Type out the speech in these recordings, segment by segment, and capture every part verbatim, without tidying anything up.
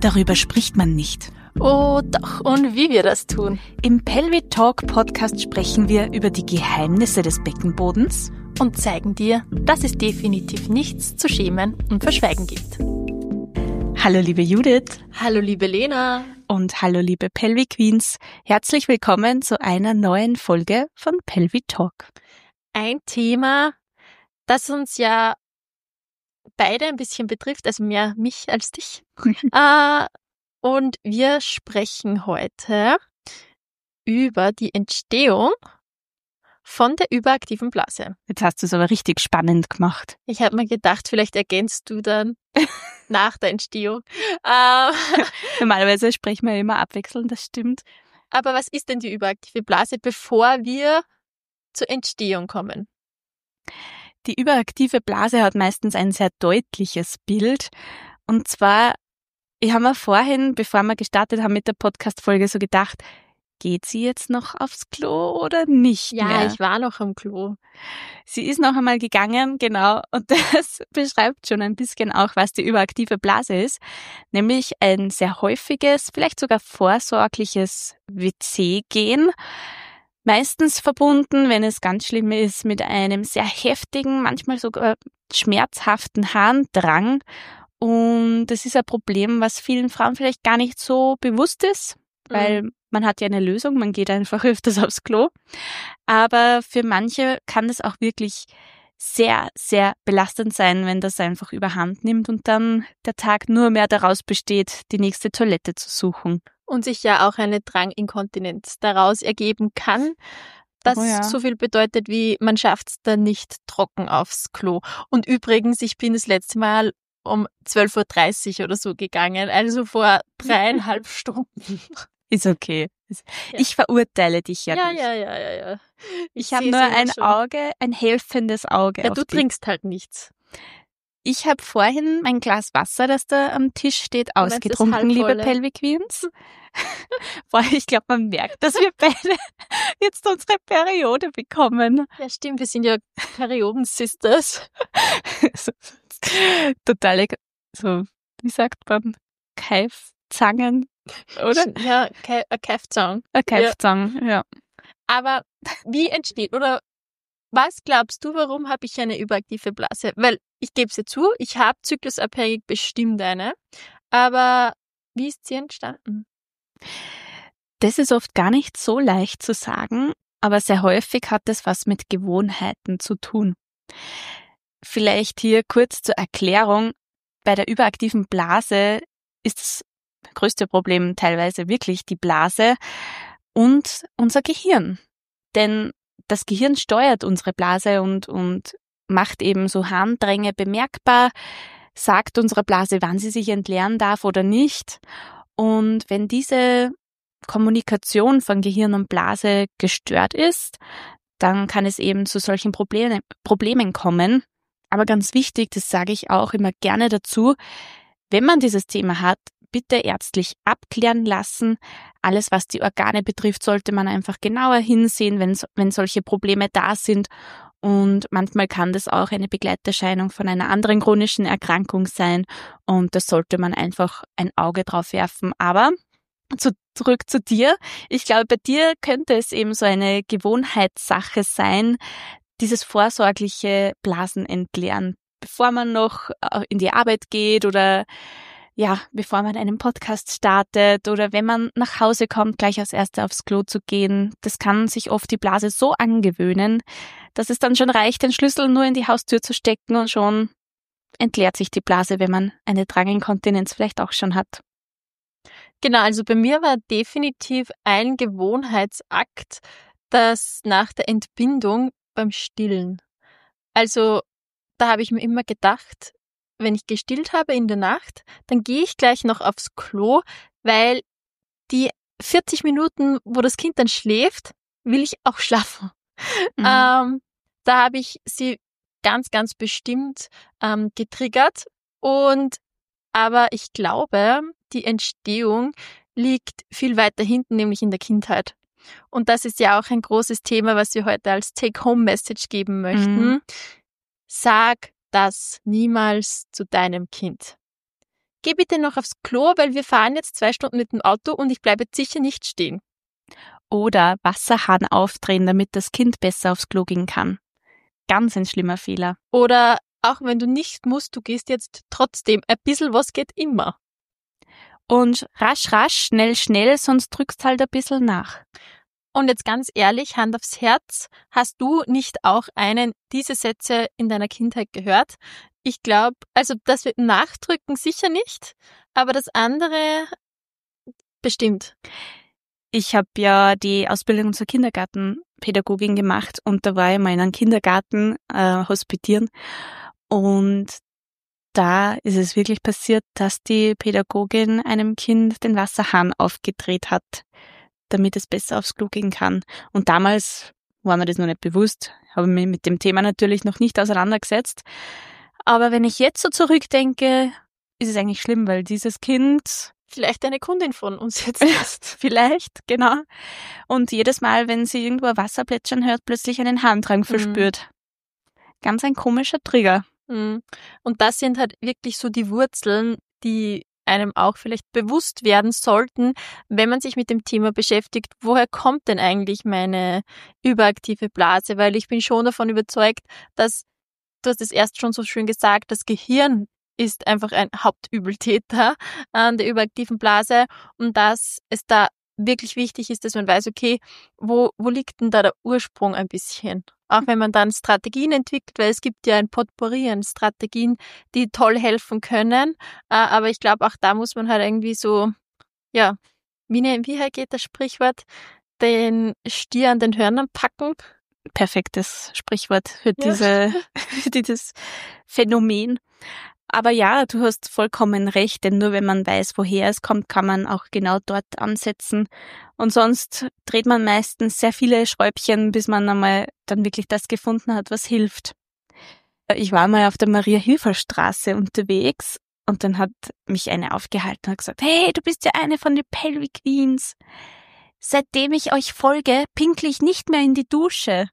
darüber spricht man nicht. Oh doch, und wie wir das tun. Im Pelvic Talk Podcast sprechen wir über die Geheimnisse des Beckenbodens und zeigen dir, dass es definitiv nichts zu schämen und verschweigen gibt. Hallo liebe Judith. Hallo liebe Lena. Und hallo liebe Pelvic Queens. Herzlich willkommen zu einer neuen Folge von Pelvic Talk. Ein Thema, das uns ja beide ein bisschen betrifft, also mehr mich als dich. äh, und wir sprechen heute über die Entstehung von der überaktiven Blase. Jetzt hast du es aber richtig spannend gemacht. Ich habe mir gedacht, vielleicht ergänzt du dann nach der Entstehung. Äh, Normalerweise sprechen wir immer abwechselnd, das stimmt. Aber was ist denn die überaktive Blase, bevor wir zur Entstehung kommen? Die überaktive Blase hat meistens ein sehr deutliches Bild. Und zwar, ich habe mir vorhin, bevor wir gestartet haben mit der Podcast-Folge, so gedacht, geht sie jetzt noch aufs Klo oder nicht ja, mehr? Ja, ich war noch am Klo. Sie ist noch einmal gegangen, genau. Und das beschreibt schon ein bisschen auch, was die überaktive Blase ist. Nämlich ein sehr häufiges, vielleicht sogar vorsorgliches W C-Gehen. Meistens verbunden, wenn es ganz schlimm ist, mit einem sehr heftigen, manchmal sogar schmerzhaften Harndrang. Und das ist ein Problem, was vielen Frauen vielleicht gar nicht so bewusst ist, weil mhm. man hat ja eine Lösung, man geht einfach öfters aufs Klo. Aber für manche kann es auch wirklich sehr, sehr belastend sein, wenn das einfach überhand nimmt und dann der Tag nur mehr daraus besteht, die nächste Toilette zu suchen. Und sich ja auch eine Dranginkontinenz daraus ergeben kann, das oh ja. so viel bedeutet wie, man schafft es dann nicht trocken aufs Klo. Und übrigens, ich bin das letzte Mal um zwölf Uhr dreißig oder so gegangen, also vor dreieinhalb Stunden. Ist okay. Ja. Ich verurteile dich ja, ja nicht. Ja, ja, ja, ja. Ich, ich habe nur ein schon. Auge, ein helfendes Auge. Ja, auf du dich. trinkst halt nichts. Ich habe vorhin mein Glas Wasser, das da am Tisch steht, ausgetrunken, liebe Pelvic Queens. Boah, ich glaube, man merkt, dass wir beide jetzt unsere Periode bekommen. Ja, stimmt, wir sind ja Perioden-Sisters. Totale, so, wie sagt man, Keifzangen, oder? Ja, Ke- a Keifzang. A Keifzang, ja. ja. Aber wie entsteht, oder was glaubst du, warum habe ich eine überaktive Blase? Weil ich gebe es dir zu, ich habe zyklusabhängig bestimmt eine, aber wie ist sie entstanden? Das ist oft gar nicht so leicht zu sagen, aber sehr häufig hat es was mit Gewohnheiten zu tun. Vielleicht hier kurz zur Erklärung. Bei der überaktiven Blase ist das größte Problem teilweise wirklich die Blase und unser Gehirn. Denn das Gehirn steuert unsere Blase und, und macht eben so Harndränge bemerkbar, sagt unserer Blase, wann sie sich entleeren darf oder nicht. Und wenn diese Kommunikation von Gehirn und Blase gestört ist, dann kann es eben zu solchen Probleme, Problemen kommen. Aber ganz wichtig, das sage ich auch immer gerne dazu, wenn man dieses Thema hat, bitte ärztlich abklären lassen. Alles, was die Organe betrifft, sollte man einfach genauer hinsehen, wenn, wenn solche Probleme da sind. Und manchmal kann das auch eine Begleiterscheinung von einer anderen chronischen Erkrankung sein. Und das sollte man einfach ein Auge drauf werfen. Aber zu, zurück zu dir. Ich glaube, bei dir könnte es eben so eine Gewohnheitssache sein, dieses vorsorgliche Blasenentleeren, bevor man noch in die Arbeit geht oder ja, bevor man einen Podcast startet oder wenn man nach Hause kommt, gleich als Erste aufs Klo zu gehen. Das kann sich oft die Blase so angewöhnen, dass es dann schon reicht, den Schlüssel nur in die Haustür zu stecken und schon entleert sich die Blase, wenn man eine Dranginkontinenz vielleicht auch schon hat. Genau, also bei mir war definitiv ein Gewohnheitsakt, das nach der Entbindung beim Stillen. Also da habe ich mir immer gedacht, wenn ich gestillt habe in der Nacht, dann gehe ich gleich noch aufs Klo, weil die vierzig Minuten, wo das Kind dann schläft, will ich auch schlafen. Mhm. Ähm, da habe ich sie ganz, ganz bestimmt ähm, getriggert. Und aber ich glaube, die Entstehung liegt viel weiter hinten, nämlich in der Kindheit. Und das ist ja auch ein großes Thema, was wir heute als Take-Home-Message geben möchten. Mhm. Sag das niemals zu deinem Kind. geh bitte noch aufs Klo, weil wir fahren jetzt zwei Stunden mit dem Auto und ich bleibe jetzt sicher nicht stehen. Oder Wasserhahn aufdrehen, damit das Kind besser aufs Klo gehen kann. Ganz ein schlimmer Fehler. Oder auch wenn du nicht musst, du gehst jetzt trotzdem. Ein bisschen was geht immer. Und rasch, rasch, schnell, schnell, sonst drückst halt ein bisschen nach. Und jetzt ganz ehrlich, Hand aufs Herz, hast du nicht auch einen diese Sätze in deiner Kindheit gehört? Ich glaube, also das mit Nachdrücken sicher nicht, aber das andere bestimmt. Ich habe ja die Ausbildung zur Kindergartenpädagogin gemacht und da war ich mal in einem Kindergarten äh, hospitieren und da ist es wirklich passiert, dass die Pädagogin einem Kind den Wasserhahn aufgedreht hat, damit es besser aufs Klo gehen kann. Und damals war mir das noch nicht bewusst, habe mich mit dem Thema natürlich noch nicht auseinandergesetzt. Aber wenn ich jetzt so zurückdenke, ist es eigentlich schlimm, weil dieses Kind vielleicht eine Kundin von uns jetzt ist. Vielleicht, genau. Und jedes Mal, wenn sie irgendwo Wasser plätschern hört, plötzlich einen Harndrang verspürt. Mhm. Ganz ein komischer Trigger. Mhm. Und das sind halt wirklich so die Wurzeln, die einem auch vielleicht bewusst werden sollten, wenn man sich mit dem Thema beschäftigt, woher kommt denn eigentlich meine überaktive Blase? Weil ich bin schon davon überzeugt, dass, du hast es erst schon so schön gesagt, das Gehirn ist einfach ein Hauptübeltäter an der überaktiven Blase und dass es da wirklich wichtig ist, dass man weiß, okay, wo, wo liegt denn da der Ursprung ein bisschen? Auch wenn man dann Strategien entwickelt, weil es gibt ja ein Potpourri an Strategien, die toll helfen können, aber ich glaube, auch da muss man halt irgendwie so, ja, wie, ne, wie geht das Sprichwort, den Stier an den Hörnern packen? Perfektes Sprichwort für diese, ja. für dieses Phänomen. Aber ja, du hast vollkommen recht, denn nur wenn man weiß, woher es kommt, kann man auch genau dort ansetzen. Und sonst dreht man meistens sehr viele Schräubchen, bis man einmal dann wirklich das gefunden hat, was hilft. Ich war mal auf der Maria-Hilfer-Straße unterwegs und dann hat mich eine aufgehalten und gesagt, hey, du bist ja eine von den Pelvic Queens. Seitdem ich euch folge, pinkle ich nicht mehr in die Dusche.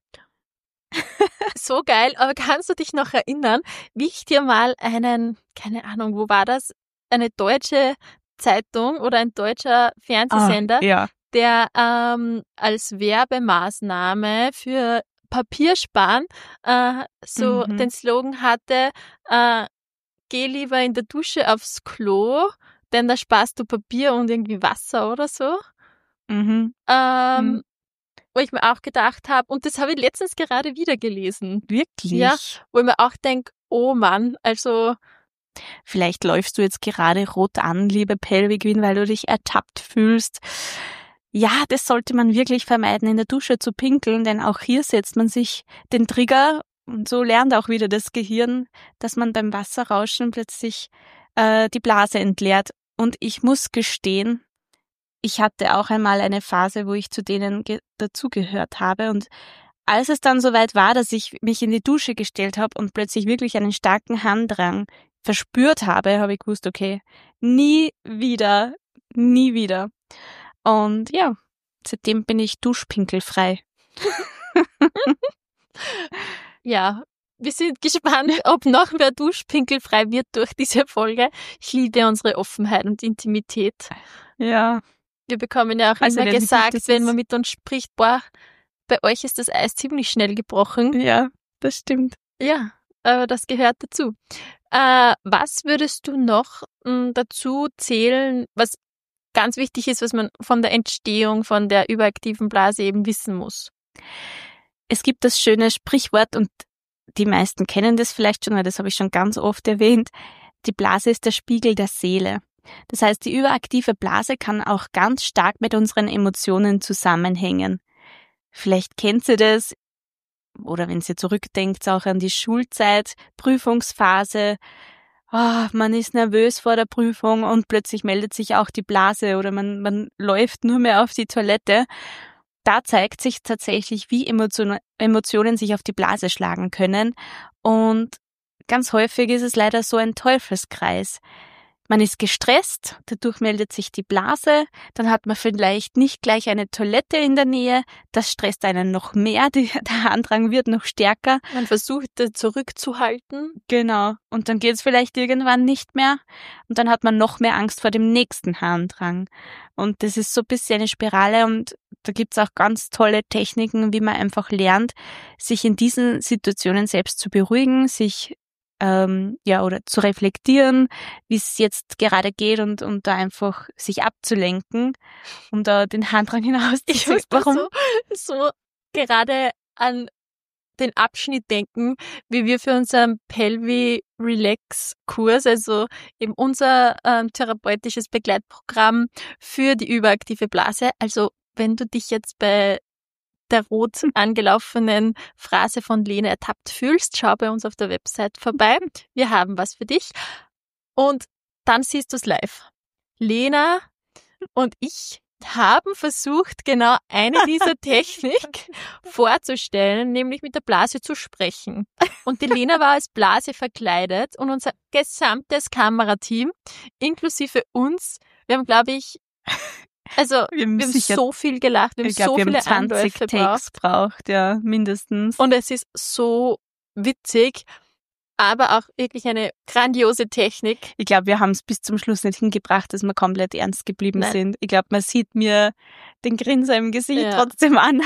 So geil, aber kannst du dich noch erinnern, wie ich dir mal einen, keine Ahnung, wo war das, eine deutsche Zeitung oder ein deutscher Fernsehsender, ah, ja. der ähm, als Werbemaßnahme für Papiersparen äh, so mhm. den Slogan hatte, äh, geh lieber in der Dusche aufs Klo, denn da sparst du Papier und irgendwie Wasser oder so. Mhm. Ähm, mhm. Wo ich mir auch gedacht habe, und das habe ich letztens gerade wieder gelesen. Wirklich? Ja, wo ich mir auch denke, oh Mann, also... Vielleicht läufst du jetzt gerade rot an, liebe Pelvic Queen, weil du dich ertappt fühlst. Ja, das sollte man wirklich vermeiden, in der Dusche zu pinkeln, denn auch hier setzt man sich den Trigger und so lernt auch wieder das Gehirn, dass man beim Wasserrauschen plötzlich äh, die Blase entleert. Und ich muss gestehen, ich hatte auch einmal eine Phase, wo ich zu denen ge- dazugehört habe und als es dann soweit war, dass ich mich in die Dusche gestellt habe und plötzlich wirklich einen starken Harndrang verspürt habe, habe ich gewusst, okay, nie wieder, nie wieder. Und ja, seitdem bin ich duschpinkelfrei. Ja, wir sind gespannt, ob noch mehr duschpinkelfrei wird durch diese Folge. Ich liebe unsere Offenheit und Intimität. Ja. Wir bekommen ja auch also immer gesagt, wenn man mit uns spricht, boah, bei euch ist das Eis ziemlich schnell gebrochen. Ja, das stimmt. Ja, aber das gehört dazu. Äh, was würdest du noch m, dazu zählen, was ganz wichtig ist, was man von der Entstehung von der überaktiven Blase eben wissen muss? Es gibt das schöne Sprichwort und die meisten kennen das vielleicht schon, weil das habe ich schon ganz oft erwähnt. Die Blase ist der Spiegel der Seele. Das heißt, die überaktive Blase kann auch ganz stark mit unseren Emotionen zusammenhängen. Vielleicht kennt ihr das, oder wenn ihr zurückdenkt, auch an die Schulzeit, Prüfungsphase. Oh, man ist nervös vor der Prüfung und plötzlich meldet sich auch die Blase oder man, man läuft nur mehr auf die Toilette. Da zeigt sich tatsächlich, wie Emotionen, Emotionen sich auf die Blase schlagen können. Und ganz häufig ist es leider so ein Teufelskreis. man ist gestresst, dadurch meldet sich die Blase, dann hat man vielleicht nicht gleich eine Toilette in der Nähe, das stresst einen noch mehr, die, der Harndrang wird noch stärker. Man versucht, das zurückzuhalten. Genau, und dann geht es vielleicht irgendwann nicht mehr und dann hat man noch mehr Angst vor dem nächsten Harndrang. Und das ist so ein bisschen eine Spirale und da gibt's auch ganz tolle Techniken, wie man einfach lernt, sich in diesen Situationen selbst zu beruhigen, sich ähm, ja oder zu reflektieren, wie es jetzt gerade geht und, und da einfach sich abzulenken, um da den Harndrang hinaus zu Ich muss Warum? so, so gerade an den Abschnitt denken, wie wir für unseren Pelvi Relax Kurs, also eben unser ähm, therapeutisches Begleitprogramm für die überaktive Blase. Also wenn du dich jetzt bei der rot angelaufenen Phrase von Lena ertappt fühlst, schau bei uns auf der Website vorbei. Wir haben was für dich. Und dann siehst du es live. Lena und ich haben versucht, genau eine dieser Technik vorzustellen, nämlich mit der Blase zu sprechen. Und die Lena war als Blase verkleidet und unser gesamtes Kamerateam, inklusive uns, wir haben, glaube ich, also wir haben, wir haben sicher, so viel gelacht, wir haben glaub, so wir viele haben zwanzig Anläufe Takes braucht, ja, mindestens. Und es ist so witzig, aber auch wirklich eine grandiose Technik. Ich glaube, wir haben es bis zum Schluss nicht hingebracht, dass wir komplett ernst geblieben Nein. sind. Ich glaube, man sieht mir den Grinser im Gesicht ja. trotzdem an.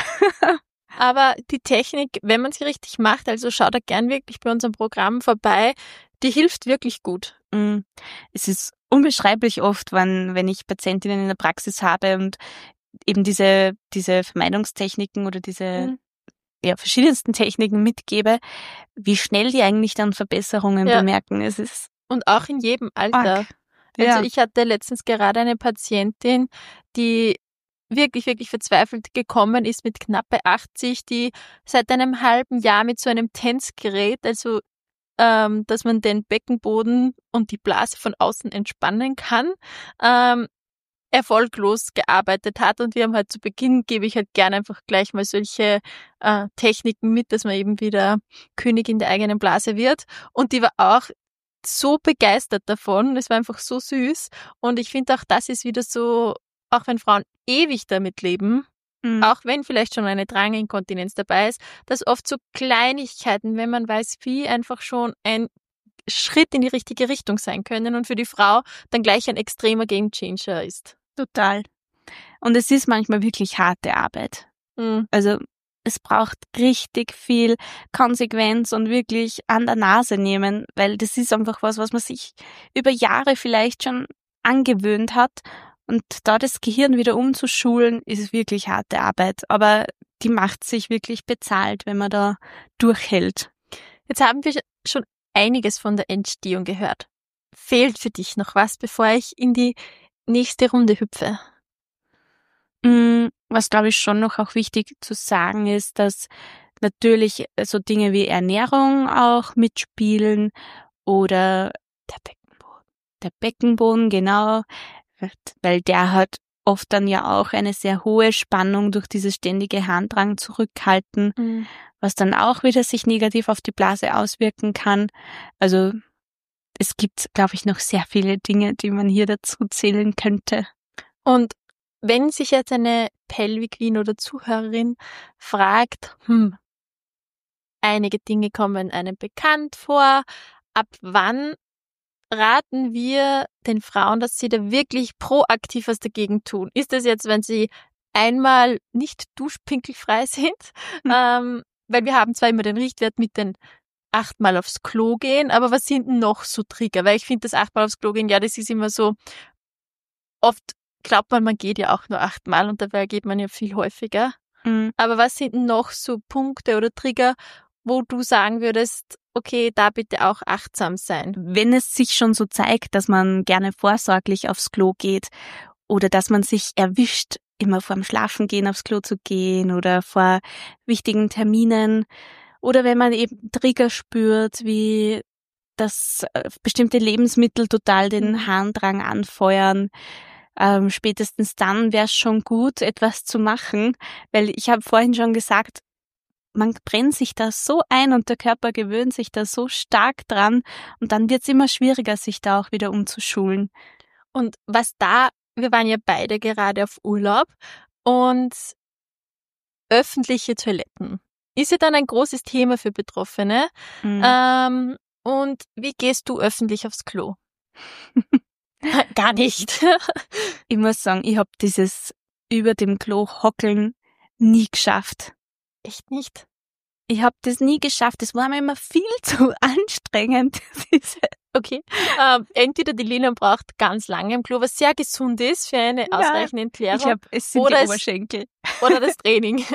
Aber die Technik, wenn man sie richtig macht, also schau da gern wirklich bei unserem Programm vorbei, die hilft wirklich gut. Es ist unbeschreiblich oft, wenn, wenn ich Patientinnen in der Praxis habe und eben diese, diese Vermeidungstechniken oder diese mhm. ja, verschiedensten Techniken mitgebe, wie schnell die eigentlich dann Verbesserungen ja. bemerken. Es ist und auch in jedem Alter. Arg. Ja. Also ich hatte letztens gerade eine Patientin, die wirklich, wirklich verzweifelt gekommen ist mit knappe achtzig, die seit einem halben Jahr mit so einem Tänzgerät, also ähm, dass man den Beckenboden und die Blase von außen entspannen kann, ähm, erfolglos gearbeitet hat. Und wir haben halt zu Beginn, gebe ich halt gerne einfach gleich mal solche äh, Techniken mit, dass man eben wieder Königin der eigenen Blase wird. Und die war auch so begeistert davon. Es war einfach so süß. Und ich finde auch, das ist wieder so, auch wenn Frauen ewig damit leben, mhm. auch wenn vielleicht schon eine Dranginkontinenz dabei ist, dass oft so Kleinigkeiten, wenn man weiß wie, einfach schon ein Schritt in die richtige Richtung sein können und für die Frau dann gleich ein extremer Gamechanger ist. Total. Und es ist manchmal wirklich harte Arbeit. Mhm. Also es braucht richtig viel Konsequenz und wirklich an der Nase nehmen, weil das ist einfach was, was man sich über Jahre vielleicht schon angewöhnt hat. Und da das Gehirn wieder umzuschulen, ist wirklich harte Arbeit. Aber die macht sich wirklich bezahlt, wenn man da durchhält. Jetzt haben wir schon einiges von der Entstehung gehört. Fehlt für dich noch was, bevor ich in die nächste Runde hüpfe? Was, glaube ich, schon noch auch wichtig zu sagen ist, dass natürlich so Dinge wie Ernährung auch mitspielen oder der Beckenboden. Der Beckenboden, genau, weil der hat oft dann ja auch eine sehr hohe Spannung durch dieses ständige Harndrang zurückhalten, mhm. was dann auch wieder sich negativ auf die Blase auswirken kann. Also es gibt, glaube ich, noch sehr viele Dinge, die man hier dazu zählen könnte. Und wenn sich jetzt eine Pelvic Queen oder Zuhörerin fragt, hm, einige Dinge kommen einem bekannt vor, ab wann raten wir den Frauen, dass sie da wirklich proaktiv was dagegen tun? Ist das jetzt, wenn sie einmal nicht duschpinkelfrei sind? Hm. Ähm, weil wir haben zwar immer den Richtwert mit den achtmal aufs Klo gehen, aber was sind noch so Trigger? Weil ich finde, das achtmal aufs Klo gehen, ja, das ist immer so, oft glaubt man, man geht ja auch nur achtmal und dabei geht man ja viel häufiger. Mhm. Aber was sind noch so Punkte oder Trigger, wo du sagen würdest, okay, da bitte auch achtsam sein? Wenn es sich schon so zeigt, dass man gerne vorsorglich aufs Klo geht oder dass man sich erwischt, immer vorm Schlafengehen aufs Klo zu gehen oder vor wichtigen Terminen oder wenn man eben Trigger spürt, wie dass bestimmte Lebensmittel total den Harndrang anfeuern, ähm, spätestens dann wäre es schon gut, etwas zu machen, weil ich habe vorhin schon gesagt, man brennt sich da so ein und der Körper gewöhnt sich da so stark dran und dann wird's immer schwieriger, sich da auch wieder umzuschulen. Und was da, wir waren ja beide gerade auf Urlaub und öffentliche Toiletten ist ja dann ein großes Thema für Betroffene. Mhm. Ähm, und wie gehst du öffentlich aufs Klo? Gar nicht. Ich muss sagen, ich habe dieses über dem Klo hockeln nie geschafft. Echt nicht? Ich habe das nie geschafft. Das war mir immer viel zu anstrengend. Okay. Ähm, entweder die Lina braucht ganz lange im Klo, was sehr gesund ist für eine Ja, ausreichende Entleerung. Ich glaube, es sind Oder die es- Oberschenkel. Oder das Training.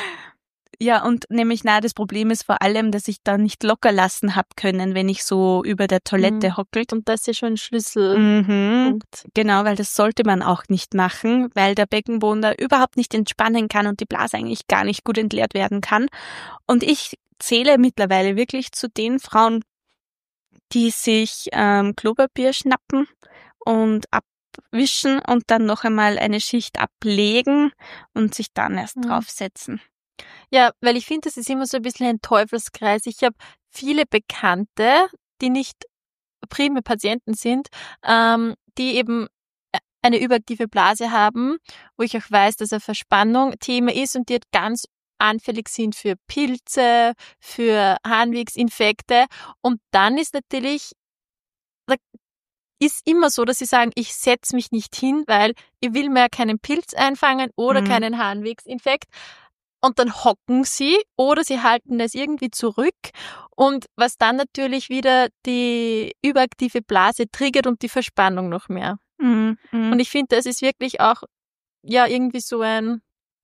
Ja, und nämlich, na, das Problem ist vor allem, dass ich da nicht locker lassen hab können, wenn ich so über der Toilette Mhm. hockelt. Und das ist ja schon ein Schlüsselpunkt. Mhm. Genau, weil das sollte man auch nicht machen, weil der Beckenboden da überhaupt nicht entspannen kann und die Blase eigentlich gar nicht gut entleert werden kann. Und ich zähle mittlerweile wirklich zu den Frauen, die sich ähm, Klopapier schnappen und abwischen und dann noch einmal eine Schicht ablegen und sich dann erst Mhm. draufsetzen. Ja, weil ich finde, das ist immer so ein bisschen ein Teufelskreis. Ich habe viele Bekannte, die nicht prime Patienten sind, ähm, die eben eine überaktive Blase haben, wo ich auch weiß, dass eine Verspannung Thema ist und die halt ganz anfällig sind für Pilze, für Harnwegsinfekte. Und dann ist natürlich, da ist immer so, dass sie sagen, ich setze mich nicht hin, weil ich will mehr keinen Pilz einfangen oder Mhm. keinen Harnwegsinfekt. Und dann hocken sie oder sie halten es irgendwie zurück. Und was dann natürlich wieder die überaktive Blase triggert und die Verspannung noch mehr. Mhm. Mhm. Und ich finde, das ist wirklich auch ja irgendwie so ein,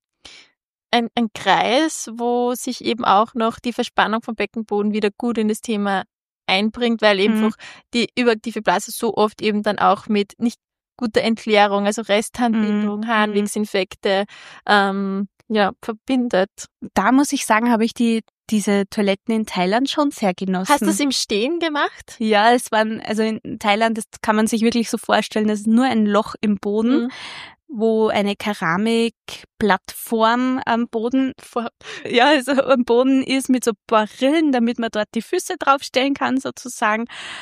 ein, ein Kreis, wo sich eben auch noch die Verspannung vom Beckenboden wieder gut in das Thema einbringt, weil eben Mhm. einfach die überaktive Blase so oft eben dann auch mit nicht guter Entleerung, also Restharnbildung, Mhm. Harnwegsinfekte, ähm, ja, verbindet. Da muss ich sagen, habe ich die diese Toiletten in Thailand schon sehr genossen. Hast du es im Stehen gemacht? Ja, es waren, also in Thailand, das kann man sich wirklich so vorstellen, das ist nur ein Loch im Boden, Mhm. wo eine Keramikplattform am Boden, vor, ja, also am Boden ist mit so Barillen, damit man dort die Füße draufstellen kann sozusagen.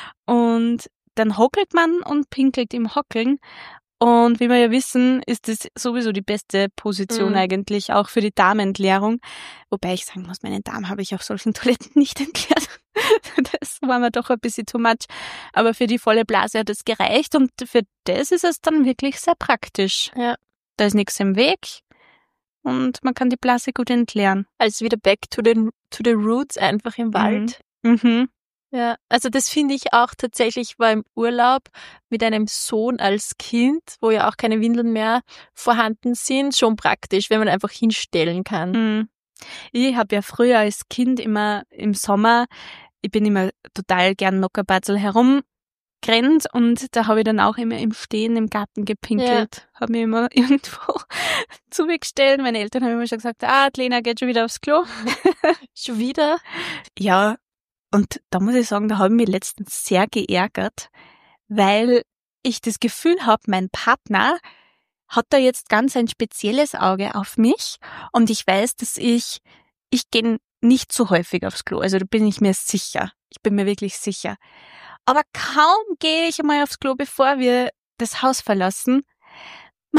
Und dann hockelt man und pinkelt im Hockeln. Und wie wir ja wissen, ist das sowieso die beste Position Mhm. eigentlich auch für die Darmentleerung. Wobei ich sagen muss, meinen Darm habe ich auf solchen Toiletten nicht entleert. Das war mir doch ein bisschen too much. Aber für die volle Blase hat es gereicht und für das ist es dann wirklich sehr praktisch. Ja. Da ist nichts im Weg und man kann die Blase gut entleeren. Also wieder back to the, to the roots, einfach im Wald. Mhm. Ja, also das finde ich auch tatsächlich, ich war im Urlaub mit einem Sohn als Kind, wo ja auch keine Windeln mehr vorhanden sind, schon praktisch, wenn man einfach hinstellen kann. Mhm. Ich habe ja früher als Kind immer im Sommer, ich bin immer total gern Nockerbatzel herumgerannt und da habe ich dann auch immer im Stehen im Garten gepinkelt. Habe mich immer irgendwo zugestellt. Meine Eltern haben immer schon gesagt, ah, die Lena geht schon wieder aufs Klo. Schon wieder? Ja, und da muss ich sagen, da habe ich mich letztens sehr geärgert, weil ich das Gefühl habe, mein Partner hat da jetzt ganz ein spezielles Auge auf mich und ich weiß, dass ich, ich gehe nicht so häufig aufs Klo, also da bin ich mir sicher. Ich bin mir wirklich sicher. Aber kaum gehe ich einmal aufs Klo, bevor wir das Haus verlassen. Ma,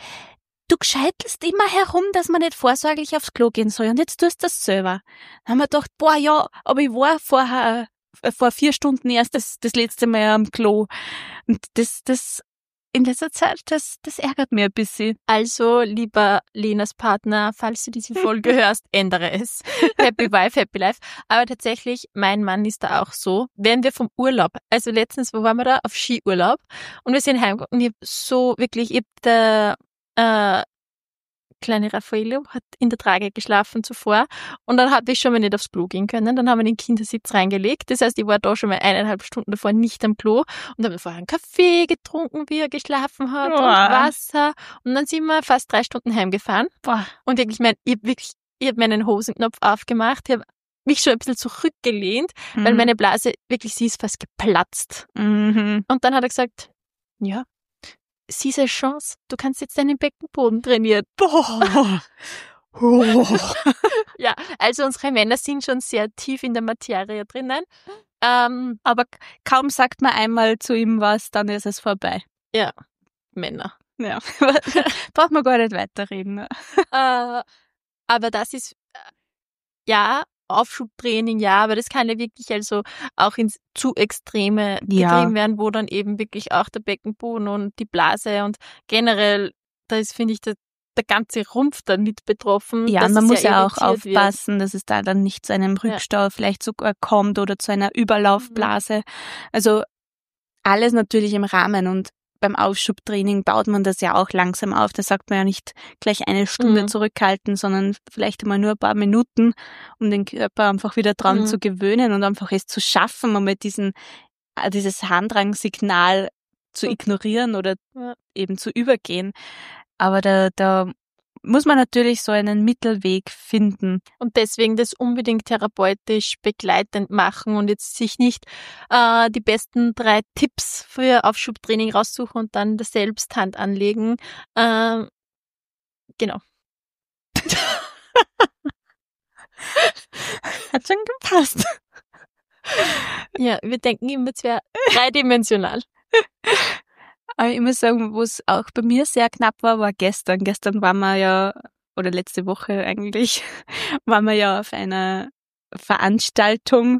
du gescheitelst immer herum, dass man nicht vorsorglich aufs Klo gehen soll und jetzt tust du das selber. Dann haben wir gedacht, boah, ja, aber ich war vorher, äh, vor vier Stunden erst das, das letzte Mal am Klo. Und das, das, in letzter Zeit, das, das ärgert mir ein bisschen. Also, lieber Lenas Partner, falls du diese Folge hörst, ändere es. Happy Wife, Happy Life. Aber tatsächlich, mein Mann ist da auch so. Während wir vom Urlaub, also letztens, wo waren wir da? Auf Skiurlaub. Und wir sind heimgekommen und ich hab so wirklich, ich hab der, äh, kleine Raffaello hat in der Trage geschlafen zuvor und dann hatte ich schon mal nicht aufs Klo gehen können. Dann haben wir den Kindersitz reingelegt. Das heißt, ich war da schon mal eineinhalb Stunden davor nicht am Klo und habe vorher einen Kaffee getrunken, wie er geschlafen hat Boah. und Wasser. Und dann sind wir fast drei Stunden heimgefahren. Boah. Und wirklich, mein, ich habe wirklich, ich habe meinen Hosenknopf aufgemacht, ich habe mich schon ein bisschen zurückgelehnt, Mhm. weil meine Blase wirklich, sie ist fast geplatzt. Mhm. Und dann hat er gesagt, ja, siehst eine Chance, du kannst jetzt deinen Beckenboden trainieren. Boah. Oh. Ja, also unsere Männer sind schon sehr tief in der Materie drinnen. Ähm, Aber kaum sagt man einmal zu ihm was, dann ist es vorbei. ja, Männer. Ja, braucht man gar nicht weiterreden. Ne? Äh, aber das ist, ja, Aufschubtraining, ja, aber das kann ja wirklich also auch ins zu Extreme Ja. getrieben werden, wo dann eben wirklich auch der Beckenboden und die Blase und generell, da ist, finde ich, der, der ganze Rumpf dann mit betroffen. Ja, dass und man es muss ja auch irritiert wird. aufpassen, dass es da dann nicht zu einem Rückstau vielleicht sogar kommt oder zu einer Überlaufblase. Also alles natürlich im Rahmen, und beim Aufschubtraining baut man das ja auch langsam auf. Da sagt man ja nicht gleich eine Stunde Mhm. zurückhalten, sondern vielleicht einmal nur ein paar Minuten, um den Körper einfach wieder dran Mhm. zu gewöhnen und einfach es zu schaffen, um mit diesen, äh, dieses Harndrangsignal zu Mhm. ignorieren oder Ja. eben zu übergehen. Aber da, da muss man natürlich so einen Mittelweg finden. Und deswegen das unbedingt therapeutisch begleitend machen und jetzt sich nicht äh, die besten drei Tipps für Aufschubtraining raussuchen und dann das selbst Hand anlegen. Ähm, genau. Hat schon gepasst. Ja, wir denken immer, es wäre dreidimensional. Aber ich muss sagen, wo es auch bei mir sehr knapp war, war gestern. Gestern waren wir ja, oder letzte Woche eigentlich, waren wir ja auf einer Veranstaltung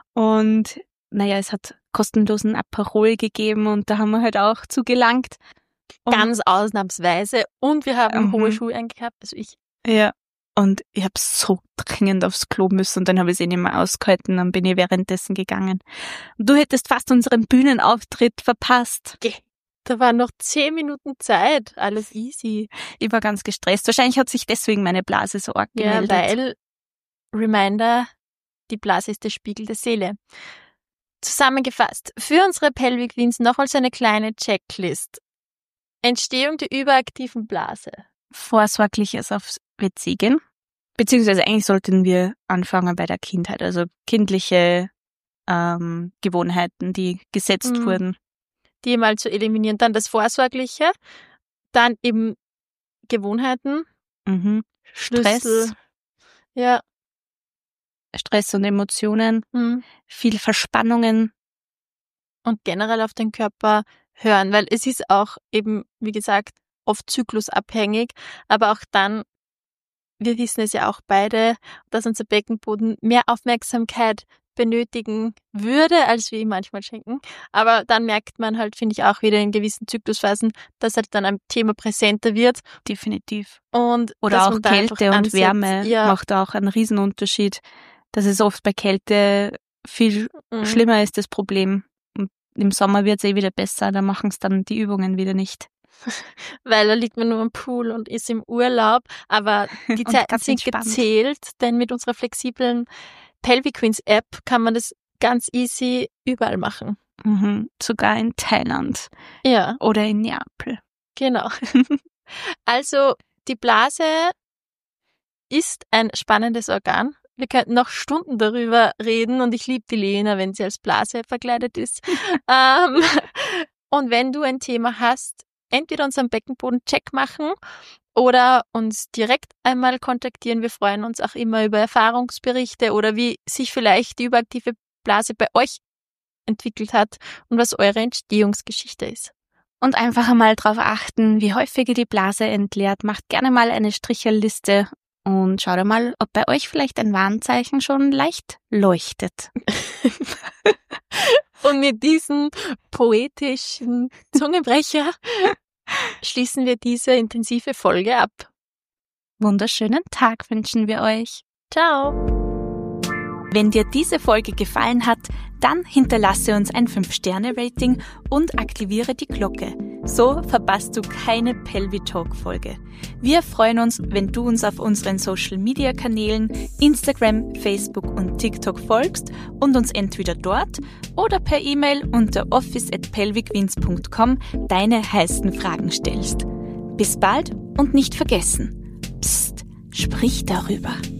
und naja, es hat kostenlosen Aperol gegeben und da haben wir halt auch zugelangt. Und, Ganz ausnahmsweise. Und wir haben Mhm. hohe Schuhe angehabt, also ich. ja, und ich habe so dringend aufs Klo müssen und dann habe ich es eh nicht mehr ausgehalten, dann bin ich währenddessen gegangen. Und du hättest fast unseren Bühnenauftritt verpasst. Da waren noch zehn Minuten Zeit, alles easy. Ich war ganz gestresst. Wahrscheinlich hat sich deswegen meine Blase so arg Ja, gemeldet. weil, Reminder, die Blase ist der Spiegel der Seele. Zusammengefasst, für unsere Pelvic Queens nochmals eine kleine Checklist. Entstehung der überaktiven Blase. Vorsorgliches aufs W C gehen. Beziehungsweise eigentlich sollten wir anfangen bei der Kindheit. Also kindliche ähm, Gewohnheiten, die gesetzt Mhm. wurden. Die mal zu eliminieren. Dann das Vorsorgliche, dann eben Gewohnheiten, Mhm. Schlüssel. Stress, Ja. Stress und Emotionen, Mhm. viel Verspannungen. Und generell auf den Körper hören, weil es ist auch eben, wie gesagt, oft zyklusabhängig, aber auch dann, wir wissen es ja auch beide, dass unser Beckenboden mehr Aufmerksamkeit benötigen würde, als wir ihm manchmal schenken. Aber dann merkt man halt, finde ich, auch wieder in gewissen Zyklusphasen, dass halt dann ein Thema präsenter wird. Definitiv. Und Oder dass auch man da einfach Kälte und ansetzt. Wärme Ja. macht auch einen Riesenunterschied. Das ist oft bei Kälte viel Mhm. schlimmer ist das Problem. Und im Sommer wird es eh wieder besser, da machen es dann die Übungen wieder nicht. Weil da liegt man nur am Pool und ist im Urlaub. Aber die Und Zeiten ganz sind entspannt. gezählt, denn mit unserer flexiblen Pelvic Queens App kann man das ganz easy überall machen. Mhm. Sogar in Thailand Ja, oder in Neapel. genau. Also die Blase ist ein spannendes Organ. Wir könnten noch Stunden darüber reden und ich liebe die Lena, wenn sie als Blase verkleidet ist. ähm, und wenn du ein Thema hast, entweder unseren Beckenboden-Check machen oder uns direkt einmal kontaktieren. Wir freuen uns auch immer über Erfahrungsberichte oder wie sich vielleicht die überaktive Blase bei euch entwickelt hat und was eure Entstehungsgeschichte ist. Und einfach einmal darauf achten, wie häufig ihr die Blase entleert. Macht gerne mal eine Stricherliste und schaut mal, ob bei euch vielleicht ein Warnzeichen schon leicht leuchtet. Und mit diesem poetischen Zungenbrecher schließen wir diese intensive Folge ab. Wunderschönen Tag wünschen wir euch. Ciao! Wenn dir diese Folge gefallen hat, dann hinterlasse uns ein fünf Sterne Rating und aktiviere die Glocke. So verpasst du keine Pelvitalk-Folge. Wir freuen uns, wenn du uns auf unseren Social-Media-Kanälen Instagram, Facebook und TikTok folgst und uns entweder dort oder per E-Mail unter office at pelvicqueens punkt com deine heißen Fragen stellst. Bis bald und nicht vergessen, Psst, sprich darüber.